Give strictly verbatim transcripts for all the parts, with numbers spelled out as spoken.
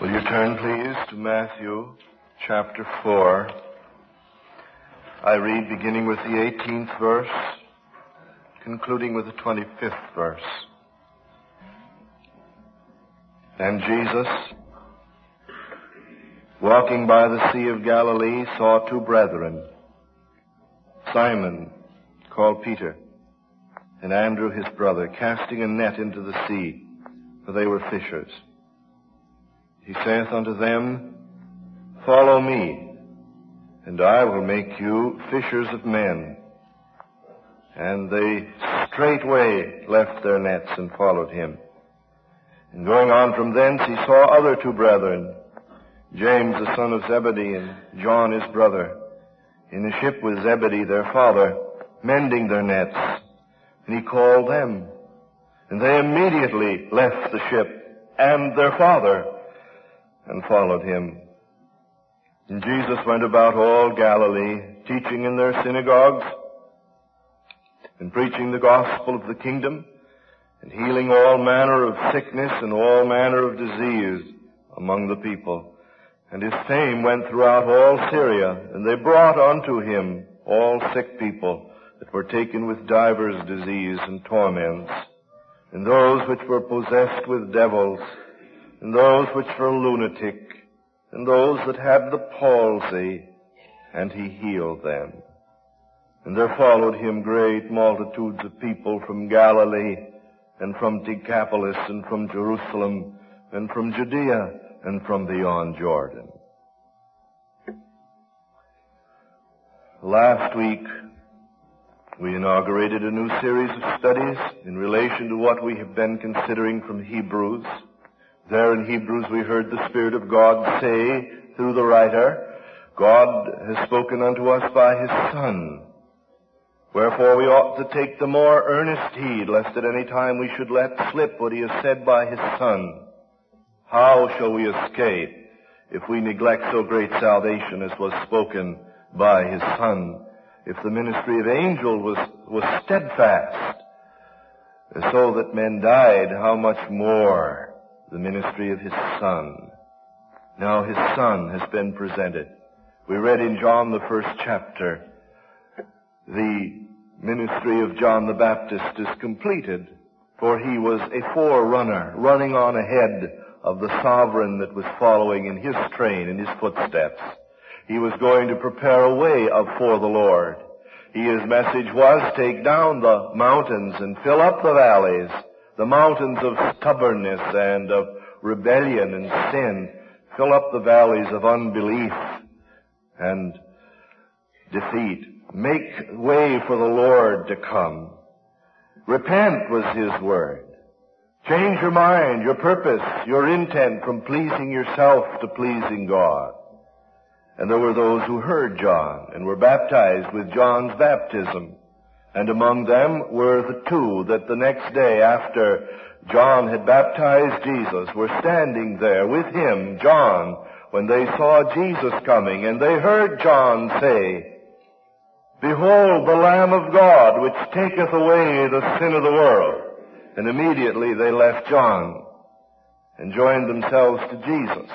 Will you turn, please, to Matthew chapter four. I read beginning with the eighteenth verse, concluding with the twenty-fifth verse. And Jesus, walking by the Sea of Galilee, saw two brethren, Simon, called Peter, and Andrew his brother, casting a net into the sea, for they were fishers. He saith unto them, Follow me, and I will make you fishers of men. And they straightway left their nets and followed him. And going on from thence, he saw other two brethren, James the son of Zebedee and John his brother, in a ship with Zebedee their father, mending their nets. And he called them. And they immediately left the ship and their father and followed him. And Jesus went about all Galilee, teaching in their synagogues and preaching the gospel of the kingdom and healing all manner of sickness and all manner of disease among the people. And his fame went throughout all Syria, and they brought unto him all sick people that were taken with divers disease and torments, and those which were possessed with devils, and those which were lunatic, and those that had the palsy, and he healed them. And there followed him great multitudes of people from Galilee, and from Decapolis, and from Jerusalem, and from Judea, and from beyond Jordan. Last week, we inaugurated a new series of studies in relation to what we have been considering from Hebrews. There in Hebrews we heard the Spirit of God say through the writer, God has spoken unto us by his Son. Wherefore we ought to take the more earnest heed, lest at any time we should let slip what he has said by his Son. How shall we escape if we neglect so great salvation as was spoken by his Son? If the ministry of angels was, was steadfast, so that men died, how much more the ministry of his Son? Now his Son has been presented. We read in John the first chapter, the ministry of John the Baptist is completed, for he was a forerunner, running on ahead of the sovereign that was following in his train, in his footsteps. He was going to prepare a way of for the Lord. His message was, take down the mountains and fill up the valleys, the mountains of stubbornness and of rebellion and sin. Fill up the valleys of unbelief and defeat. Make way for the Lord to come. Repent was his word. Change your mind, your purpose, your intent from pleasing yourself to pleasing God. And there were those who heard John and were baptized with John's baptism. And among them were the two that the next day after John had baptized Jesus were standing there with him, John, when they saw Jesus coming. And they heard John say, Behold the Lamb of God, which taketh away the sin of the world. And immediately they left John and joined themselves to Jesus.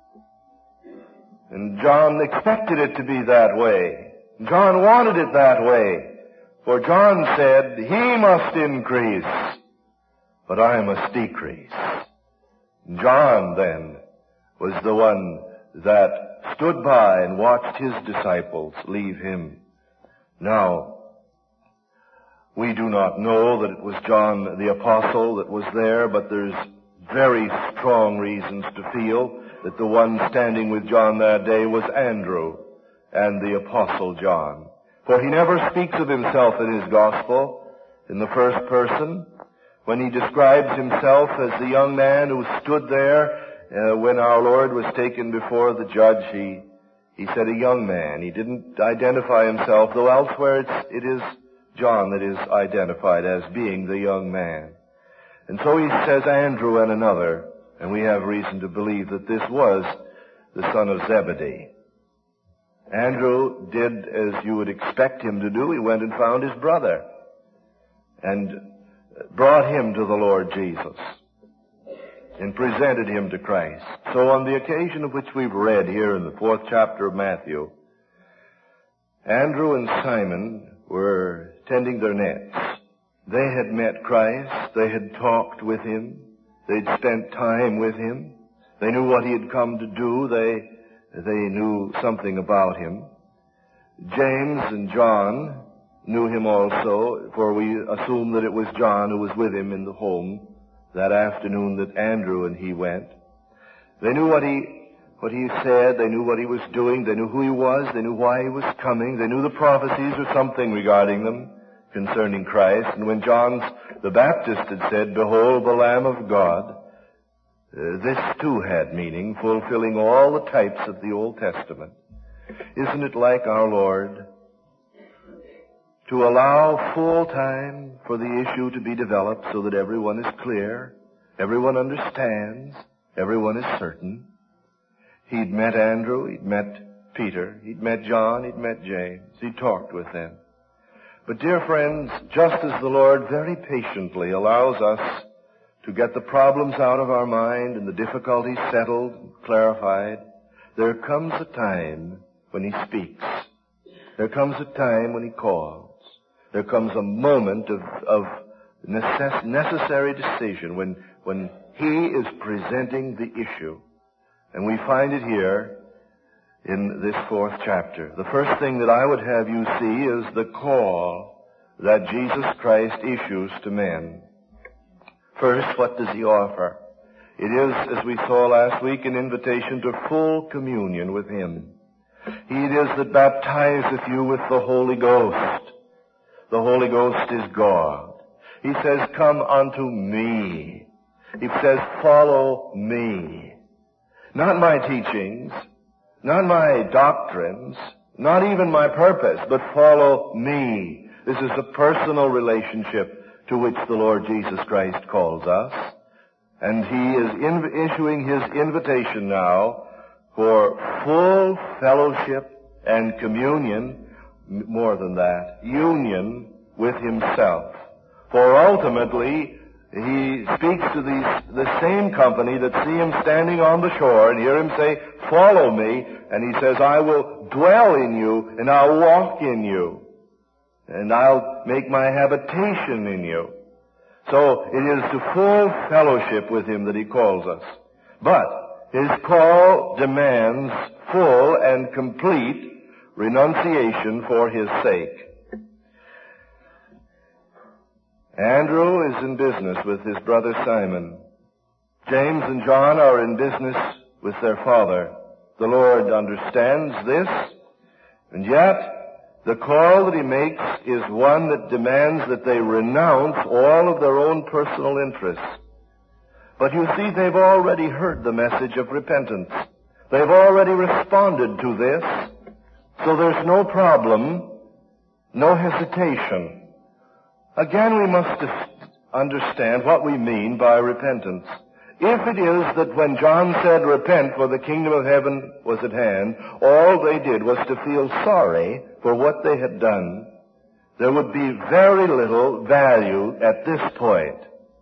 And John expected it to be that way. John wanted it that way. For John said, He must increase, but I must decrease. John, then, was the one that stood by and watched his disciples leave him. Now, we do not know that it was John the Apostle that was there, but there's very strong reasons to feel that the one standing with John that day was Andrew and the Apostle John. For he never speaks of himself in his gospel in the first person. When he describes himself as the young man who stood there uh, when our Lord was taken before the judge, he, he said a young man. He didn't identify himself, though elsewhere it's, it is John that is identified as being the young man. And so he says Andrew and another, and we have reason to believe that this was the son of Zebedee. Andrew did as you would expect him to do. He went and found his brother and brought him to the Lord Jesus. and presented him to Christ. So on the occasion of which we've read here in the fourth chapter of Matthew, Andrew and Simon were tending their nets. They had met Christ. They had talked with him. They'd spent time with him. They knew what he had come to do. They, they knew something about him. James and John knew him also, for we assume that it was John who was with him in the home that afternoon that Andrew and he went. They knew what he, what he said. They knew what he was doing. They knew who he was. They knew why he was coming. They knew the prophecies or something regarding them concerning Christ. And when John the Baptist had said, "Behold the Lamb of God," uh, this too had meaning, fulfilling all the types of the Old Testament. Isn't it like our Lord to allow full time for the issue to be developed so that everyone is clear, everyone understands, everyone is certain? He'd met Andrew, he'd met Peter, he'd met John, he'd met James, he talked with them. But dear friends, just as the Lord very patiently allows us to get the problems out of our mind and the difficulties settled and clarified, there comes a time when he speaks. There comes a time when he calls. There comes a moment of, of necess- necessary decision when, when he is presenting the issue. And we find it here in this fourth chapter. The first thing that I would have you see is the call that Jesus Christ issues to men. First, what does he offer? It is, as we saw last week, an invitation to full communion with him. He it is that baptizeth you with the Holy Ghost. The Holy Ghost is God. He says, "Come unto me." He says, "Follow me." Not my teachings, not my doctrines, not even my purpose, but follow me. This is a personal relationship to which the Lord Jesus Christ calls us. And he is in, issuing his invitation now for full fellowship and communion, more than that, union with himself. For ultimately, he speaks to these, the same company that see him standing on the shore and hear him say, "Follow me," and he says, "I will dwell in you and I'll walk in you and I'll make my habitation in you." So it is to full fellowship with him that he calls us. But his call demands full and complete renunciation for his sake. Andrew is in business with his brother Simon. James and John are in business with their father. The Lord understands this, and yet the call that he makes is one that demands that they renounce all of their own personal interests. But you see, they've already heard the message of repentance. They've already responded to this, so there's no problem, no hesitation. Again, we must understand what we mean by repentance. If it is that when John said, "Repent, for the kingdom of heaven was at hand," all they did was to feel sorry for what they had done, there would be very little value at this point.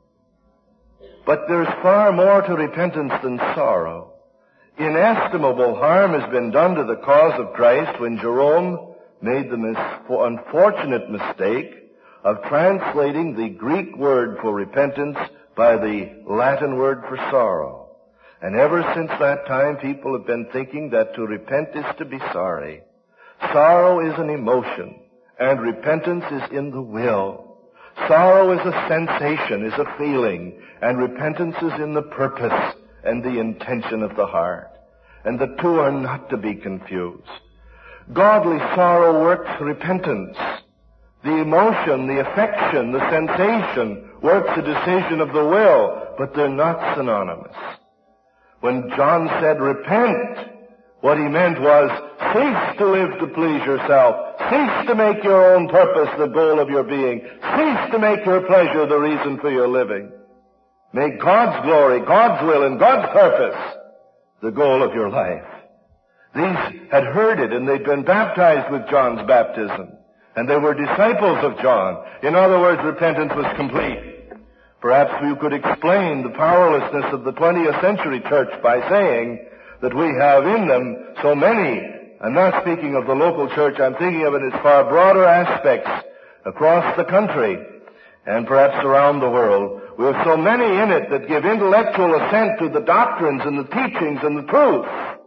But there's far more to repentance than sorrow. Inestimable harm has been done to the cause of Christ when Jerome made the mis- unfortunate mistake of translating the Greek word for repentance by the Latin word for sorrow. And ever since that time, people have been thinking that to repent is to be sorry. Sorrow is an emotion, and repentance is in the will. Sorrow is a sensation, is a feeling, and repentance is in the purpose and the intention of the heart. And the two are not to be confused. Godly sorrow works repentance. The emotion, the affection, the sensation works a decision of the will, but they're not synonymous. When John said, "Repent," what he meant was, cease to live to please yourself. Cease to make your own purpose the goal of your being. Cease to make your pleasure the reason for your living. Make God's glory, God's will, and God's purpose the goal of your life. These had heard it, and they'd been baptized with John's baptism. And they were disciples of John. In other words, repentance was complete. Perhaps we could explain the powerlessness of the twentieth century church by saying that we have in them so many. I'm not speaking of the local church, I'm thinking of it as far broader aspects across the country and perhaps around the world. We have so many in it that give intellectual assent to the doctrines and the teachings and the truth,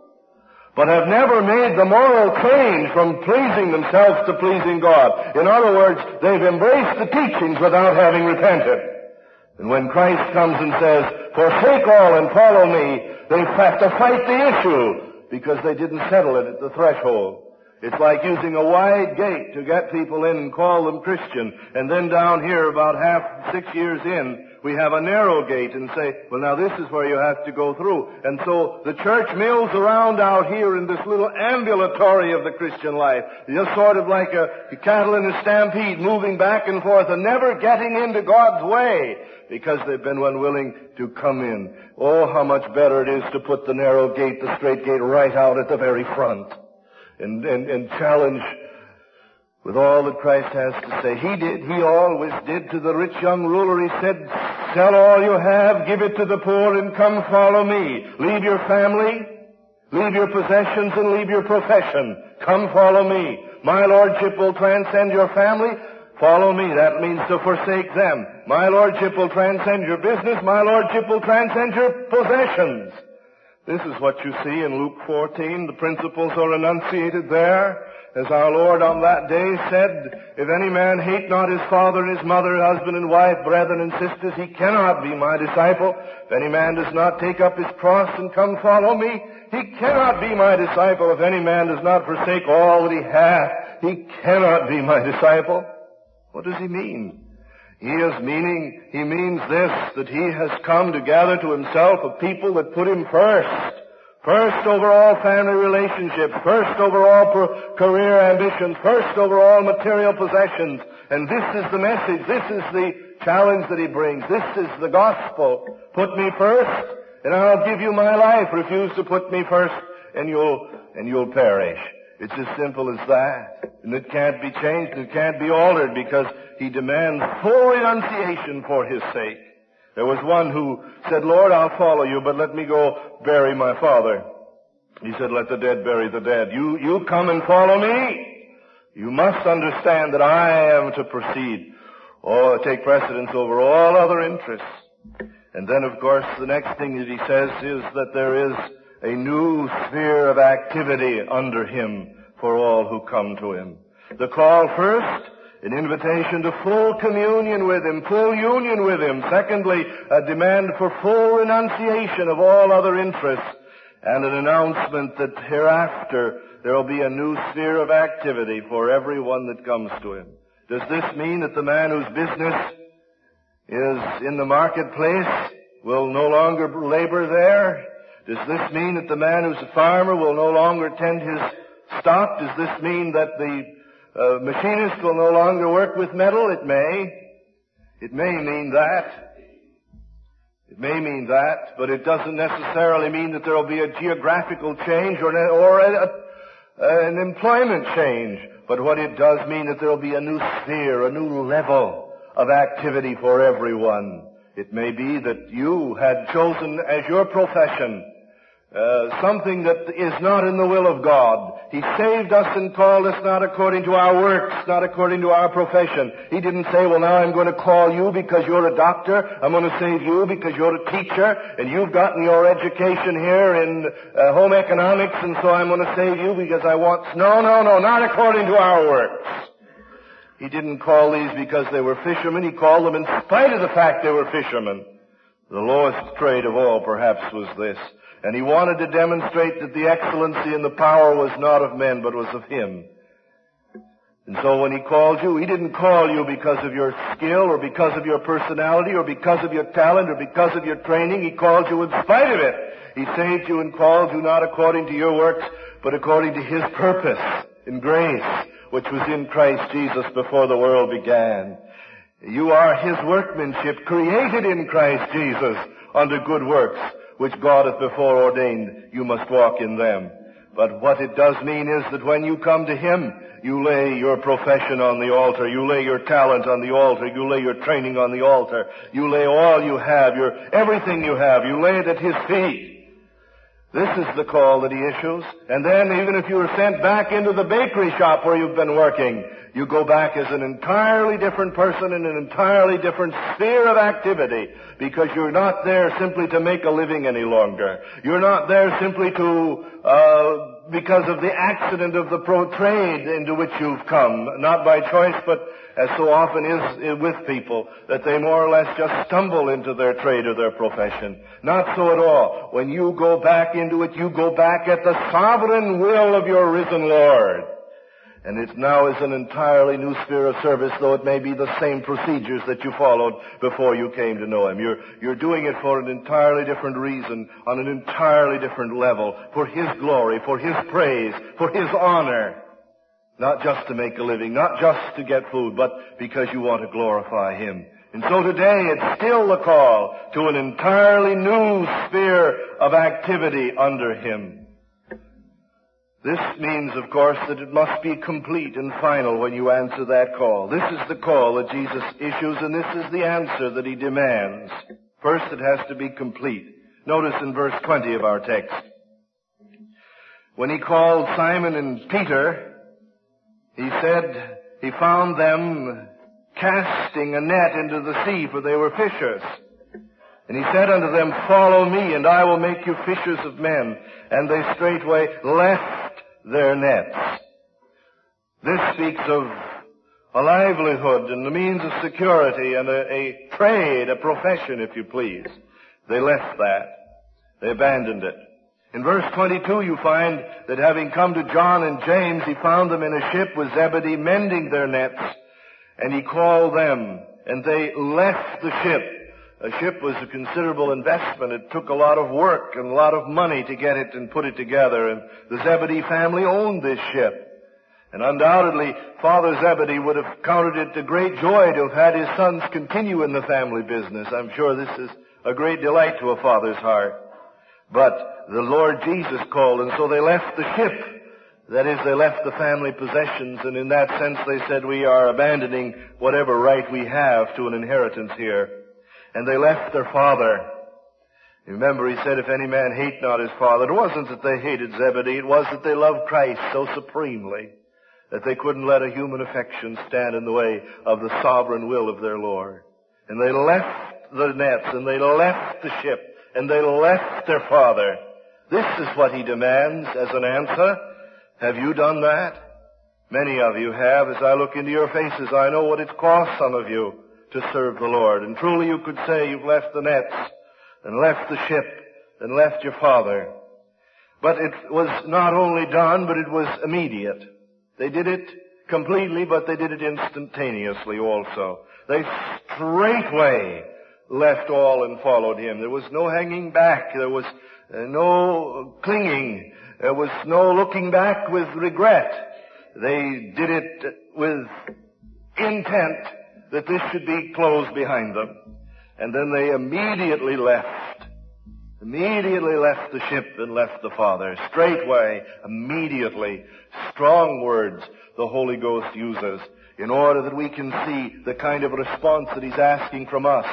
but have never made the moral change from pleasing themselves to pleasing God. In other words, they've embraced the teachings without having repented. And when Christ comes and says, forsake all and follow me, they have to fight the issue because they didn't settle it at the threshold. It's like using a wide gate to get people in and call them Christian. And then down here, about half, six years in, we have a narrow gate and say, well, now this is where you have to go through. And so the church mills around out here in this little ambulatory of the Christian life. Just sort of like a cattle in a stampede, moving back and forth and never getting into God's way because they've been unwilling to come in. Oh, how much better it is to put the narrow gate, the straight gate, right out at the very front. And, and, and challenge with all that Christ has to say. He did, he always did to the rich young ruler. He said, sell all you have, give it to the poor, and come follow me. Leave your family, leave your possessions, and leave your profession. Come follow me. My lordship will transcend your family. Follow me. That means to forsake them. My lordship will transcend your business. My lordship will transcend your possessions. This is what you see in Luke fourteen. The principles are enunciated there. As our Lord on that day said, if any man hate not his father and his mother, husband and wife, brethren and sisters, he cannot be my disciple. If any man does not take up his cross and come follow me, he cannot be my disciple. If any man does not forsake all that he hath, he cannot be my disciple. What does he mean? He is meaning, he means this, that he has come to gather to himself a people that put him first. First over all family relationships, first over all pro- career ambitions, first over all material possessions. And this is the message, this is the challenge that he brings. This is the gospel. Put me first, and I'll give you my life. Refuse to put me first, and you'll, and you'll perish. It's as simple as that. And it can't be changed, and it can't be altered, because he demands full renunciation for his sake. There was one who said, Lord, I'll follow you, but let me go bury my father. He said, let the dead bury the dead. You, you come and follow me. You must understand that I am to proceed, or take precedence over all other interests. And then, of course, the next thing that he says is that there is a new sphere of activity under him for all who come to him. The call first, an invitation to full communion with him, full union with him. Secondly, a demand for full renunciation of all other interests, and an announcement that hereafter there will be a new sphere of activity for everyone that comes to him. Does this mean that the man whose business is in the marketplace will no longer labor there? Does this mean that the man who's a farmer will no longer tend his stock? Does this mean that the uh, machinist will no longer work with metal? It may. It may mean that. It may mean that, but it doesn't necessarily mean that there will be a geographical change or an, or a, a, an employment change. But what it does mean that there will be a new sphere, a new level of activity for everyone. It may be that you had chosen as your profession uh, something that is not in the will of God. He saved us and called us not according to our works, not according to our profession. He didn't say, well, now I'm going to call you because you're a doctor. I'm going to save you because you're a teacher, and you've gotten your education here in uh, home economics, and so I'm going to save you because I want... No, no, no, not according to our works. He didn't call these because they were fishermen. He called them in spite of the fact they were fishermen. The lowest trade of all, perhaps, was this. And he wanted to demonstrate that the excellency and the power was not of men, but was of him. And so when he called you, he didn't call you because of your skill or because of your personality or because of your talent or because of your training. He called you in spite of it. He saved you and called you not according to your works, but according to his purpose and grace, which was in Christ Jesus before the world began. You are his workmanship, created in Christ Jesus unto good works, which God hath before ordained you must walk in them. But what it does mean is that when you come to Him, you lay your profession on the altar. You lay your talent on the altar. You lay your training on the altar. You lay all you have, your everything you have. You lay it at His feet. This is the call that He issues. And then even if you are sent back into the bakery shop where you've been working, you go back as an entirely different person in an entirely different sphere of activity, because you're not there simply to make a living any longer. You're not there simply to, uh, because of the accident of the pro trade into which you've come, not by choice, but as so often is with people, that they more or less just stumble into their trade or their profession. Not so at all. When you go back into it, you go back at the sovereign will of your risen Lord. And it now is an entirely new sphere of service, though it may be the same procedures that you followed before you came to know Him. You're, you're doing it for an entirely different reason, on an entirely different level, for His glory, for His praise, for His honor. Not just to make a living, not just to get food, but because you want to glorify Him. And so today it's still the call to an entirely new sphere of activity under Him. This means, of course, that it must be complete and final when you answer that call. This is the call that Jesus issues, and this is the answer that He demands. First, it has to be complete. Notice in verse twenty of our text. When He called Simon and Peter, He said He found them casting a net into the sea, for they were fishers. And He said unto them, Follow me, and I will make you fishers of men. And they straightway left their nets. This speaks of a livelihood and the means of security and a, a trade, a profession, if you please. They left that. They abandoned it. In verse twenty-two you find that having come to John and James, He found them in a ship with Zebedee mending their nets, and He called them, and they left the ship. A ship was a considerable investment. It took a lot of work and a lot of money to get it and put it together. And the Zebedee family owned this ship. And undoubtedly, Father Zebedee would have counted it a great joy to have had his sons continue in the family business. I'm sure this is a great delight to a father's heart. But the Lord Jesus called, and so they left the ship. That is, they left the family possessions, and in that sense they said, we are abandoning whatever right we have to an inheritance here. And they left their father. Remember, He said, if any man hate not his father, it wasn't that they hated Zebedee, it was that they loved Christ so supremely that they couldn't let a human affection stand in the way of the sovereign will of their Lord. And they left the nets, and they left the ship, and they left their father. This is what He demands as an answer. Have you done that? Many of you have. As I look into your faces, I know what it's cost some of you to serve the Lord. And truly you could say you've left the nets and left the ship and left your father. But it was not only done, but it was immediate. They did it completely, but they did it instantaneously also. They straightway left all and followed Him. There was no hanging back. There was uh, no clinging. There was no looking back with regret. They did it with intent that this should be closed behind them. And then they immediately left. Immediately left the ship and left the Father. Straightway, immediately. Strong words the Holy Ghost uses in order that we can see the kind of response that He's asking from us.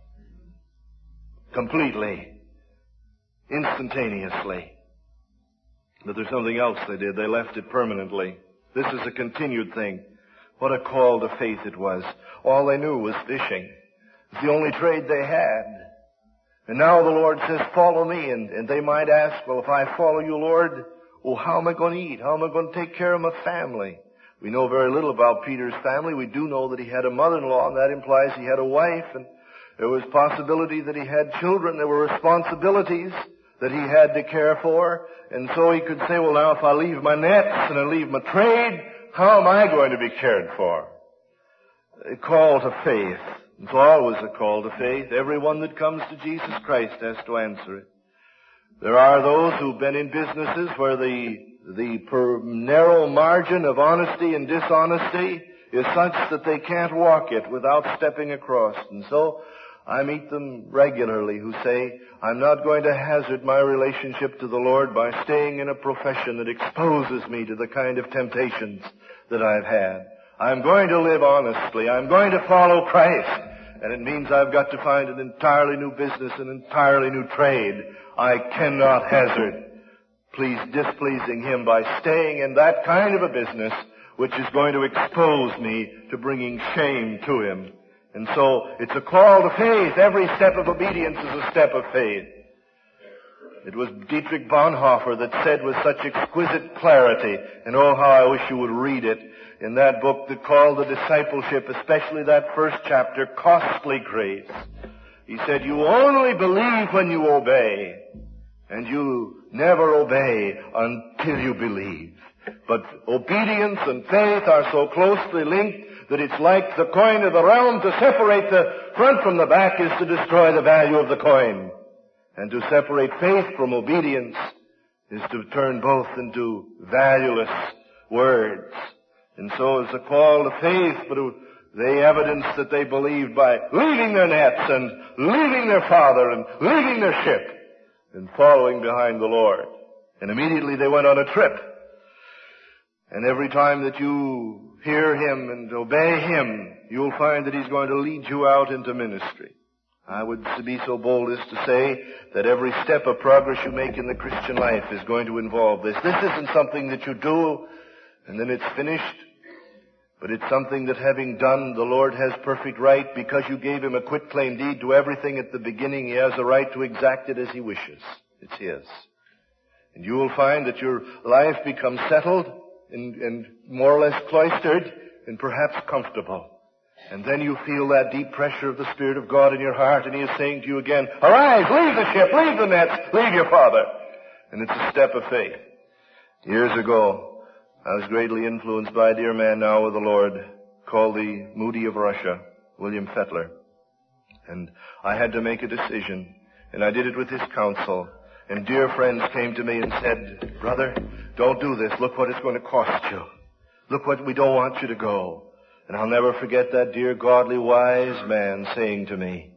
Completely. Instantaneously. But there's something else they did. They left it permanently. This is a continued thing. What a call to faith it was. All they knew was fishing. It's the only trade they had. And now the Lord says, follow me. And, and they might ask, well, if I follow you, Lord, well, how am I going to eat? How am I going to take care of my family? We know very little about Peter's family. We do know that he had a mother-in-law, and that implies he had a wife, and there was possibility that he had children. There were responsibilities that he had to care for. And so he could say, well, now if I leave my nets and I leave my trade, how am I going to be cared for? A call to faith. It's always a call to faith. Everyone that comes to Jesus Christ has to answer it. There are those who've been in businesses where the, the per narrow margin of honesty and dishonesty is such that they can't walk it without stepping across. And so I meet them regularly who say, I'm not going to hazard my relationship to the Lord by staying in a profession that exposes me to the kind of temptations that I've had. I'm going to live honestly. I'm going to follow Christ. And it means I've got to find an entirely new business, an entirely new trade. I cannot hazard please displeasing Him by staying in that kind of a business which is going to expose me to bringing shame to Him. And so it's a call to faith. Every step of obedience is a step of faith. It was Dietrich Bonhoeffer that said with such exquisite clarity, and oh, how I wish you would read it, in that book that called the discipleship, especially that first chapter, Costly Grace. He said, you only believe when you obey, and you never obey until you believe. But obedience and faith are so closely linked that it's like the coin of the realm. To separate the front from the back is to destroy the value of the coin. And to separate faith from obedience is to turn both into valueless words. And so it's a call to faith, but they evidenced that they believed by leaving their nets and leaving their father and leaving their ship and following behind the Lord. And immediately they went on a trip. And every time that you hear Him and obey Him, you'll find that He's going to lead you out into ministry. I would be so bold as to say that every step of progress you make in the Christian life is going to involve this. This isn't something that you do and then it's finished, but it's something that having done, the Lord has perfect right. Because you gave Him a quitclaim deed to everything at the beginning, He has a right to exact it as He wishes. It's His. And you will find that your life becomes settled and, and more or less cloistered and perhaps comfortable. And then you feel that deep pressure of the Spirit of God in your heart, and He is saying to you again, arise, leave the ship, leave the nets, leave your father. And it's a step of faith. Years ago, I was greatly influenced by a dear man now with the Lord called the Moody of Russia, William Fettler. And I had to make a decision, and I did it with his counsel. And dear friends came to me and said, brother, don't do this. Look what it's going to cost you. Look what we don't want you to go. And I'll never forget that dear, godly, wise man saying to me,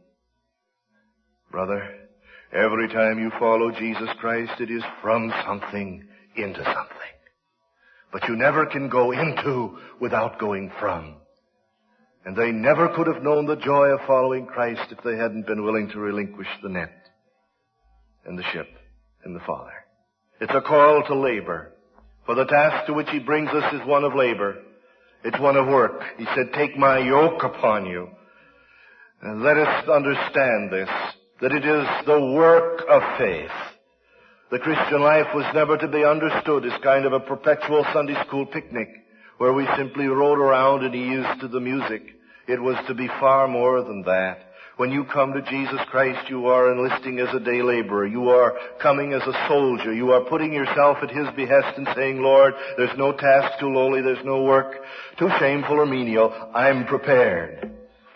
brother, every time you follow Jesus Christ, it is from something into something. But you never can go into without going from. And they never could have known the joy of following Christ if they hadn't been willing to relinquish the net and the ship and the Father. It's a call to labor. For the task to which He brings us is one of labor. It's one of work. He said, take my yoke upon you. And let us understand this, that it is the work of faith. The Christian life was never to be understood as kind of a perpetual Sunday school picnic where we simply rode around and eased to the music. It was to be far more than that. When you come to Jesus Christ, you are enlisting as a day laborer. You are coming as a soldier. You are putting yourself at His behest and saying, Lord, there's no task too lowly, there's no work too shameful or menial. I'm prepared.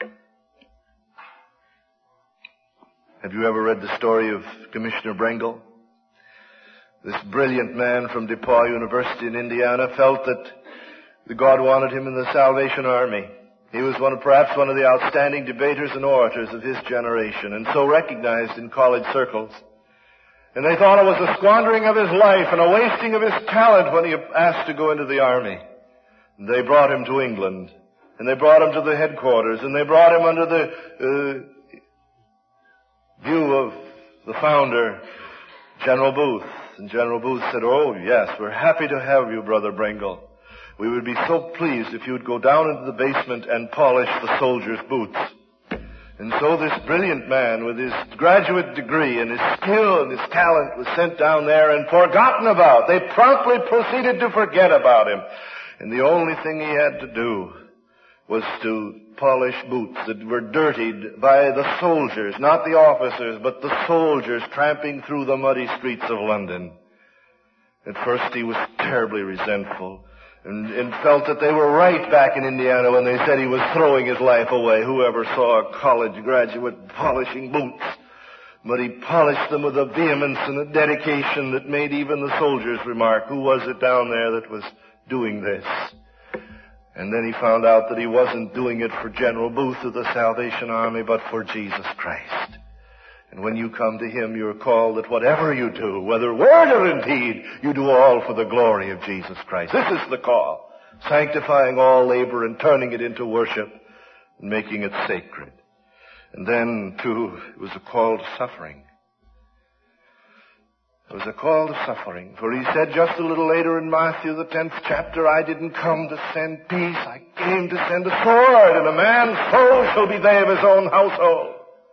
Have you ever read the story of Commissioner Brengel? This brilliant man from DePauw University in Indiana felt that God wanted him in the Salvation Army. He was one of, perhaps one of the outstanding debaters and orators of his generation, and so recognized in college circles. And they thought it was a squandering of his life and a wasting of his talent when he asked to go into the army. And they brought him to England, and they brought him to the headquarters, and they brought him under the uh, view of the founder, General Booth. And General Booth said, oh, yes, we're happy to have you, Brother Brengel. We would be so pleased if you would go down into the basement and polish the soldiers' boots. And so this brilliant man with his graduate degree and his skill and his talent was sent down there and forgotten about. They promptly proceeded to forget about him. And the only thing he had to do was to polish boots that were dirtied by the soldiers, not the officers, but the soldiers tramping through the muddy streets of London. At first he was terribly resentful. And, and felt that they were right back in Indiana when they said he was throwing his life away. Whoever saw a college graduate polishing boots? But he polished them with a vehemence and a dedication that made even the soldiers remark, who was it down there that was doing this? And then he found out that he wasn't doing it for General Booth of the Salvation Army, but for Jesus Christ. And when you come to him, you're called that whatever you do, whether word or in deed, you do all for the glory of Jesus Christ. This is the call. Sanctifying all labor and turning it into worship and making it sacred. And then, too, it was a call to suffering. It was a call to suffering. For he said just a little later in Matthew, the tenth chapter, I didn't come to send peace. I came to send a sword, and a man's soul shall be they of his own household.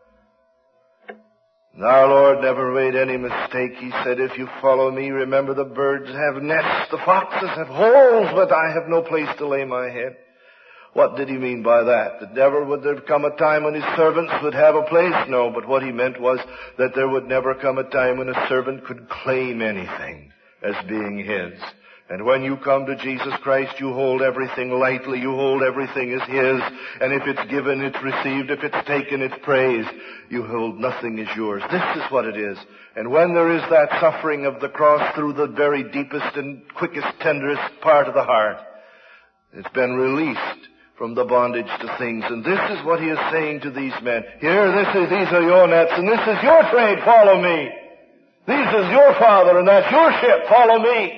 And our Lord never made any mistake. He said, if you follow me, remember the birds have nests, the foxes have holes, but I have no place to lay my head. What did he mean by that? That never would there come a time when his servants would have a place? No, but what he meant was that there would never come a time when a servant could claim anything as being his. And when you come to Jesus Christ, you hold everything lightly. You hold everything as his. And if it's given, it's received. If it's taken, it's praised. You hold nothing as yours. This is what it is. And when there is that suffering of the cross through the very deepest and quickest, tenderest part of the heart, it's been released from the bondage to things. And this is what he is saying to these men. Here, this is, these are your nets, and this is your trade. Follow me. This is your father, and that's your ship. Follow me.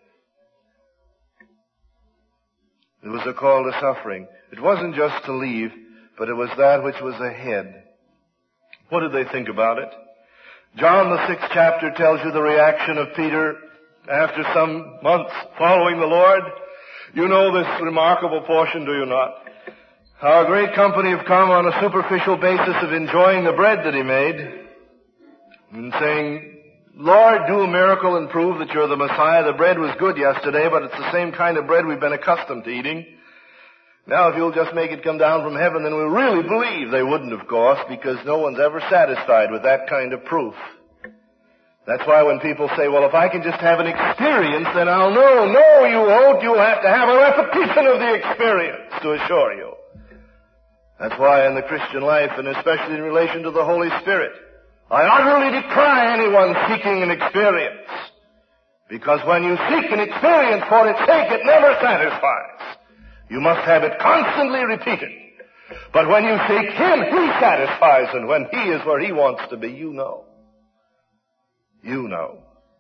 It was a call to suffering. It wasn't just to leave, but it was that which was ahead. What did they think about it? John, the sixth chapter, tells you the reaction of Peter after some months following the Lord. You know this remarkable portion, do you not? How a great company have come on a superficial basis of enjoying the bread that he made and saying, Lord, do a miracle and prove that you're the Messiah. The bread was good yesterday, but it's the same kind of bread we've been accustomed to eating. Now, if you'll just make it come down from heaven, then we'll really believe. They wouldn't, of course, because no one's ever satisfied with that kind of proof. That's why when people say, well, if I can just have an experience, then I'll know. No, you won't. You'll have to have a repetition of the experience to assure you. That's why in the Christian life, and especially in relation to the Holy Spirit, I utterly decry anyone seeking an experience. Because when you seek an experience for its sake, it never satisfies. You must have it constantly repeated. But when you seek him, he satisfies, and when he is where he wants to be, you know. You know.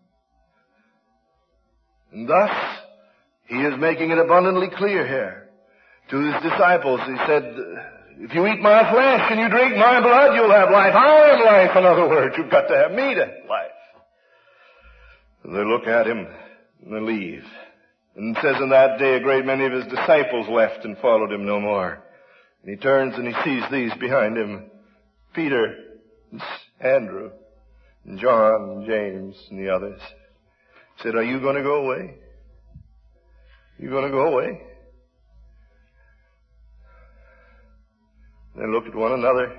And thus, he is making it abundantly clear here to his disciples. He said, if you eat my flesh and you drink my blood, you'll have life. I am life, in other words. You've got to have me to have life. And they look at him and they leave. And it says in that day a great many of his disciples left and followed him no more. And he turns and he sees these behind him. Peter, and Andrew, and John, and James, and the others. He said, are you going to go away? You going to go away? They look at one another.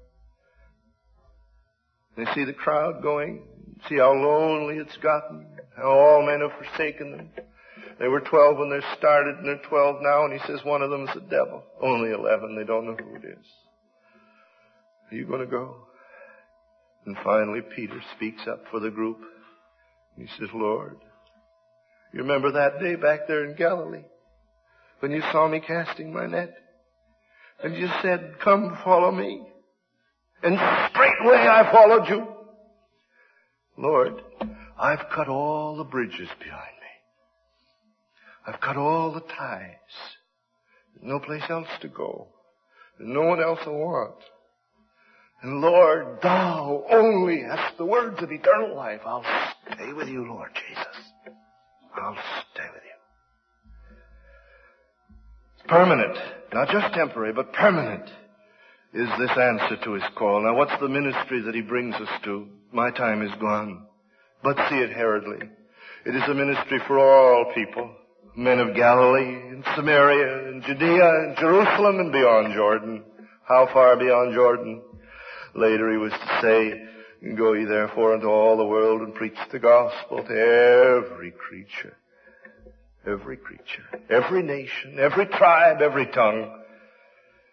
They see the crowd going. See how lonely it's gotten. How all men have forsaken them. They were twelve when they started, and they're twelve now, and he says one of them is the devil. Only eleven. They don't know who it is. Are you going to go? And finally, Peter speaks up for the group. He says, Lord, you remember that day back there in Galilee when you saw me casting my net? And you said, come follow me. And straightway I followed you. Lord, I've cut all the bridges behind me. I've cut all the ties. There's no place else to go. There's no one else I want. And Lord, thou only hast the words of eternal life. I'll stay with you, Lord Jesus. I'll stay with you. It's permanent. Not just temporary, but permanent is this answer to his call. Now, what's the ministry that he brings us to? My time is gone. But see it hurriedly. It is a ministry for all people. Men of Galilee, and Samaria, and Judea, and Jerusalem, and beyond Jordan. How far beyond Jordan? Later he was to say, go ye therefore into all the world and preach the gospel to every creature. Every creature, every nation, every tribe, every tongue.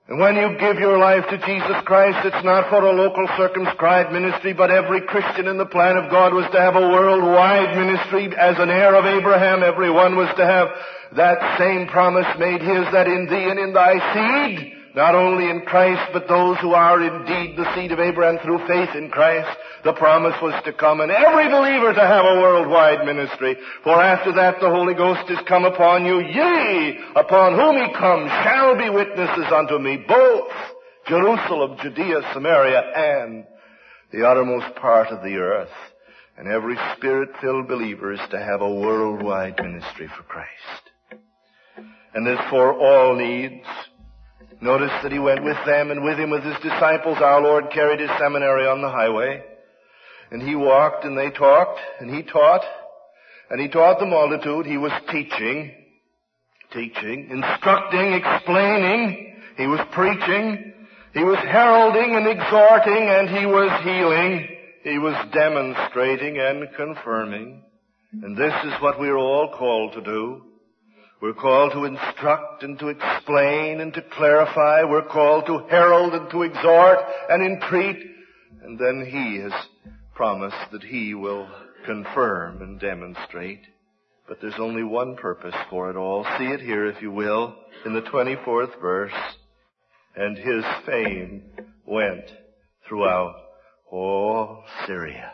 And when you give your life to Jesus Christ, it's not for a local circumscribed ministry, but every Christian in the plan of God was to have a worldwide ministry. As an heir of Abraham, everyone was to have that same promise made his, that in thee and in thy seed, not only in Christ, but those who are indeed the seed of Abraham through faith in Christ, the promise was to come, and every believer to have a worldwide ministry. For after that the Holy Ghost is come upon you, ye, upon whom he comes, shall be witnesses unto me, both Jerusalem, Judea, Samaria, and the uttermost part of the earth. And every Spirit-filled believer is to have a worldwide ministry for Christ. And this for all needs. Notice that he went with them, and with him with his disciples our Lord carried his seminary on the highway. And he walked and they talked, and he taught, and he taught the multitude. He was teaching, teaching, instructing, explaining. He was preaching. He was heralding and exhorting, and he was healing. He was demonstrating and confirming. And this is what we're all called to do. We're called to instruct and to explain and to clarify. We're called to herald and to exhort and entreat. And then he has promised that he will confirm and demonstrate. But there's only one purpose for it all. See it here, if you will, in the twenty-fourth verse. And his fame went throughout all Syria.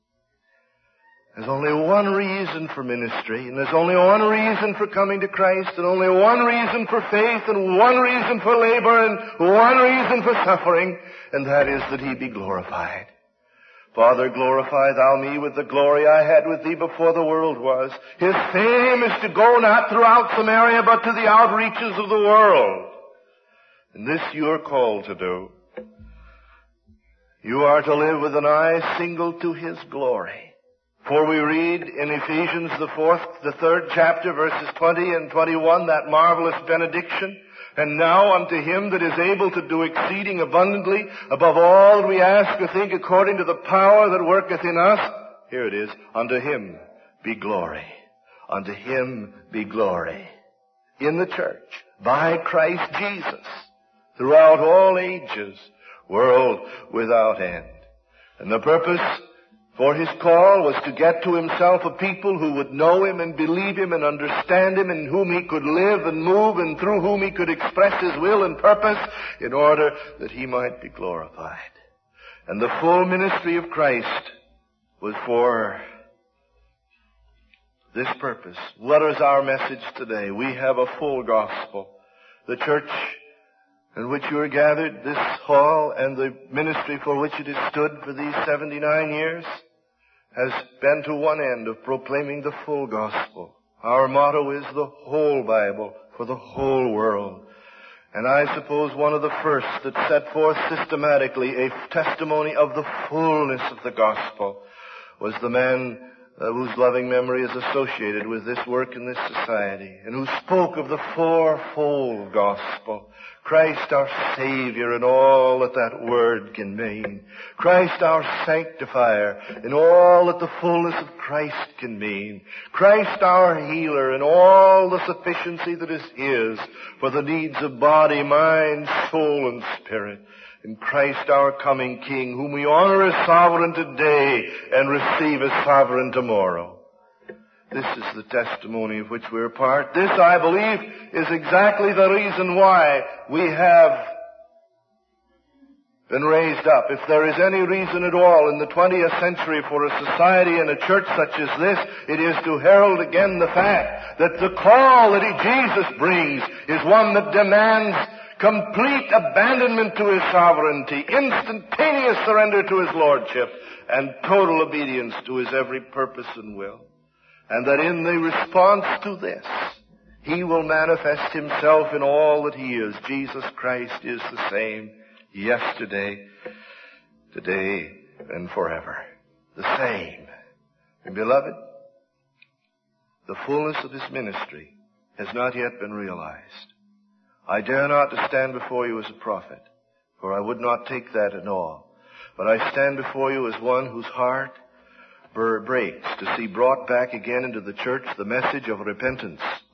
There's only one reason for ministry, and there's only one reason for coming to Christ, and only one reason for faith, and one reason for labor, and one reason for suffering, and that is that he be glorified. Father, glorify thou me with the glory I had with thee before the world was. His fame is to go not throughout Samaria, but to the outreaches of the world. And this you are called to do. You are to live with an eye single to his glory. For we read in Ephesians the fourth, the third chapter, verses twenty and twenty-one, that marvelous benediction. And now unto him that is able to do exceeding abundantly above all that we ask or think, according to the power that worketh in us. Here it is. Unto him be glory. Unto him be glory. In the church, by Christ Jesus, throughout all ages, world without end. And the purpose for his call was to get to himself a people who would know him and believe him and understand him, in whom he could live and move, and through whom he could express his will and purpose, in order that he might be glorified. And the full ministry of Christ was for this purpose. What is our message today? We have a full gospel. The church in which you are gathered, this hall, and the ministry for which it has stood for these seventy-nine years, has been to one end of proclaiming the full gospel. Our motto is the whole Bible for the whole world. And I suppose one of the first that set forth systematically a testimony of the fullness of the gospel was the man uh, whose loving memory is associated with this work in this society, and who spoke of the fourfold gospel. Christ our Savior in all that that word can mean. Christ our Sanctifier in all that the fullness of Christ can mean. Christ our Healer in all the sufficiency that is His for the needs of body, mind, soul, and spirit. And Christ our coming King, whom we honor as sovereign today and receive as sovereign tomorrow. This is the testimony of which we're part. This, I believe, is exactly the reason why we have been raised up. If there is any reason at all in the twentieth century for a society and a church such as this, it is to herald again the fact that the call that Jesus brings is one that demands complete abandonment to His sovereignty, instantaneous surrender to His lordship, and total obedience to His every purpose and will. And that in the response to this, He will manifest Himself in all that He is. Jesus Christ is the same yesterday, today, and forever. The same. And beloved, the fullness of His ministry has not yet been realized. I dare not to stand before you as a prophet, for I would not take that at all. But I stand before you as one whose heart breaks to see brought back again into the church the message of repentance,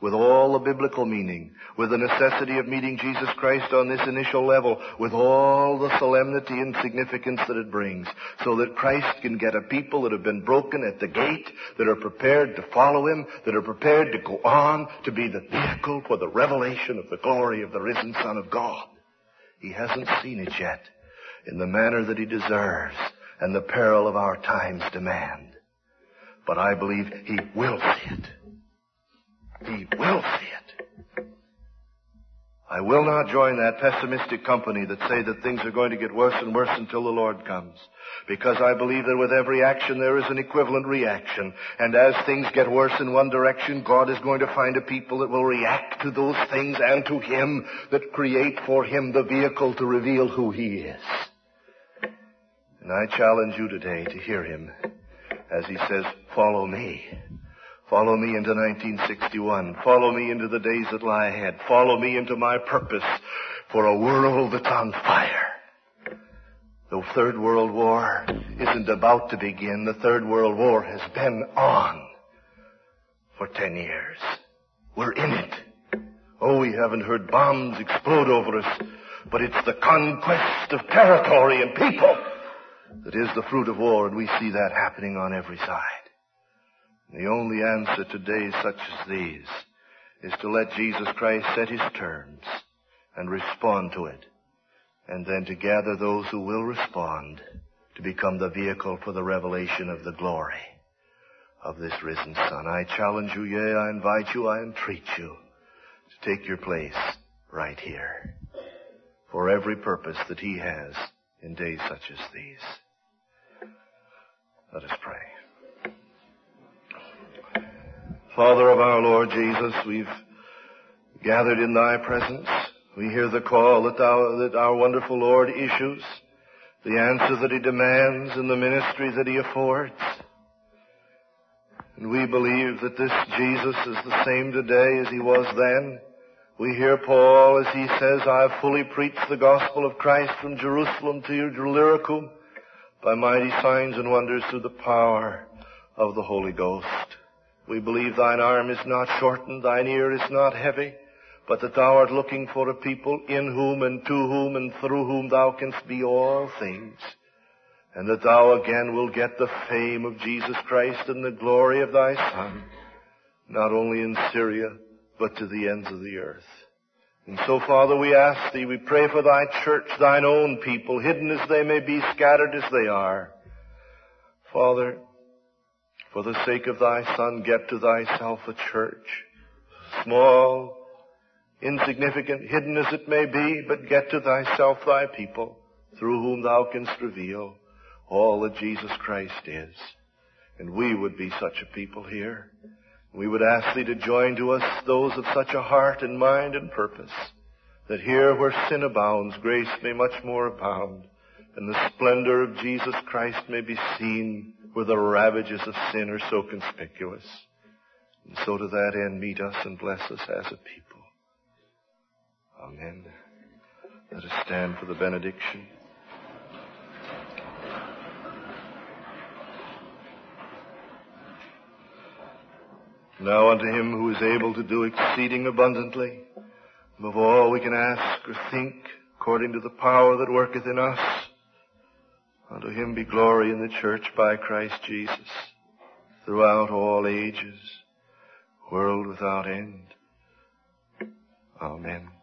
with all the biblical meaning, with the necessity of meeting Jesus Christ on this initial level, with all the solemnity and significance that it brings, so that Christ can get a people that have been broken at the gate, that are prepared to follow Him, that are prepared to go on to be the vehicle for the revelation of the glory of the risen Son of God. He hasn't seen it yet in the manner that He deserves and the peril of our times demand. But I believe He will see it. He will see it. I will not join that pessimistic company that say that things are going to get worse and worse until the Lord comes. Because I believe that with every action there is an equivalent reaction. And as things get worse in one direction, God is going to find a people that will react to those things and to Him, that create for Him the vehicle to reveal who He is. And I challenge you today to hear Him as He says, follow me. Follow me into nineteen sixty-one. Follow me into the days that lie ahead. Follow me into my purpose for a world that's on fire. The Third World War isn't about to begin. The Third World War has been on for ten years. We're in it. Oh, we haven't heard bombs explode over us, but it's the conquest of territory and people that is the fruit of war, and we see that happening on every side. The only answer to days such as these is to let Jesus Christ set His terms and respond to it, and then to gather those who will respond to become the vehicle for the revelation of the glory of this risen Son. I challenge you, yea, I invite you, I entreat you to take your place right here for every purpose that He has in days such as these. Let us pray. Father of our Lord Jesus, we've gathered in Thy presence. We hear the call that, thou, that our wonderful Lord issues, the answer that He demands, and the ministry that He affords. And we believe that this Jesus is the same today as He was then. We hear Paul as he says, I have fully preached the gospel of Christ from Jerusalem to Illyricum by mighty signs and wonders through the power of the Holy Ghost. We believe Thine arm is not shortened, Thine ear is not heavy, but that Thou art looking for a people in whom and to whom and through whom Thou canst be all things, and that Thou again will get the fame of Jesus Christ and the glory of Thy Son, not only in Syria, but to the ends of the earth. And so, Father, we ask Thee, we pray for Thy church, Thine own people, hidden as they may be, scattered as they are. Father, for the sake of Thy Son, get to Thyself a church, small, insignificant, hidden as it may be, but get to Thyself Thy people, through whom Thou canst reveal all that Jesus Christ is. And we would be such a people here. We would ask Thee to join to us those of such a heart and mind and purpose, that here where sin abounds, grace may much more abound, and the splendor of Jesus Christ may be seen where the ravages of sin are so conspicuous. And so to that end, meet us and bless us as a people. Amen. Let us stand for the benediction. Now unto Him who is able to do exceeding abundantly, above all we can ask or think, according to the power that worketh in us, unto Him be glory in the church by Christ Jesus, throughout all ages, world without end. Amen.